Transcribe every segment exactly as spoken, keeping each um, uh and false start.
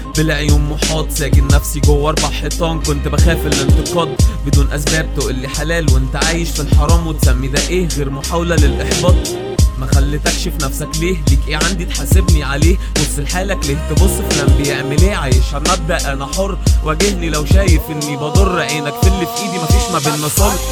بالعيون محاط ساجن نفسي جوه اربع حيطان. كنت بخاف الانتقاد بدون اسباب، تقولي حلال وانت عايش في الحرام، وتسمي ده ايه غير محاولة للاحباط. ما خليتكش في نفسك ليه؟ ليك ايه عندي تحاسبني عليه؟ بص لحالك ليه تبص فلان بيعمل ايه؟ عايش على المبدأ انا حر، واجهني لو شايف اني بضر. عينك في اللي في ايدي مفيش ما بينا صلح.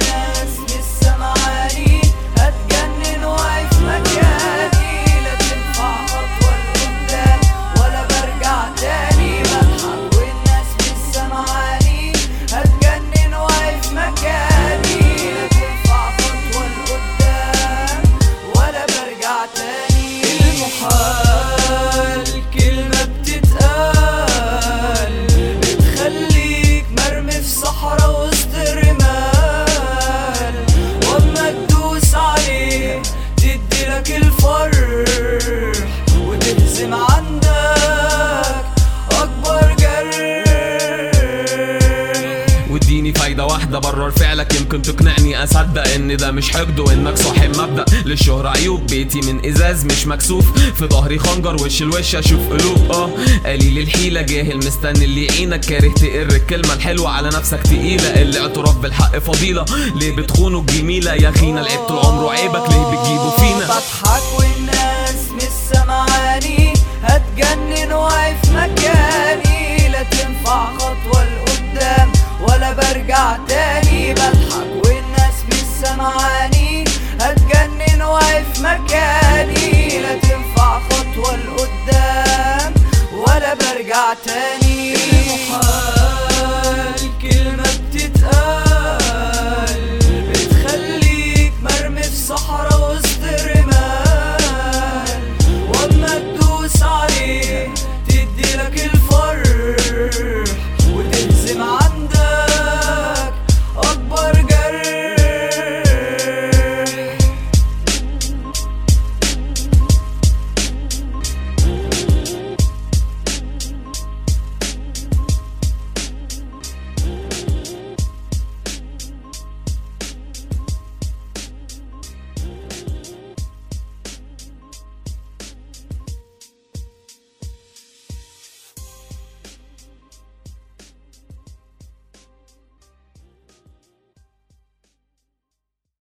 اديني فايدة واحدة برر فعلك يمكن تقنعني اصدق ان ده مش حقد، وانك صاحب مبدأ. للشهرة عيوب، بيتي من ازاز مش مكسوف، في ظهري خنجر وش الوش اشوف قلوب. اه قليل الحيلة جاهل مستني اللي يعينك، كاره تقر الكلمة الحلوة على نفسك تقيلة. الاعتراف بالحق فضيلة، ليه بتخونوا الجميلة يا خينا؟ لعبت العمر وعيبك ليه بتجيبوا فينا؟ بضحك والناس مش سامعاني، هتجنن واقف مكاني، لا تنفع خطوة لقدام ولا برجع تاني. بضحك والناس مش سامعاني، هتجنن واقف مكاني، لا تنفع خطوة لقدام ولا برجع تاني.